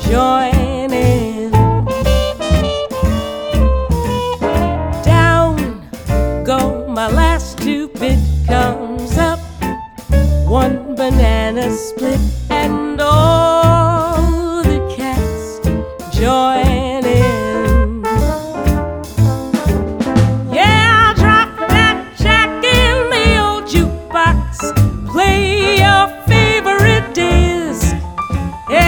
join in. Down go my last two bit, comes up one banana split.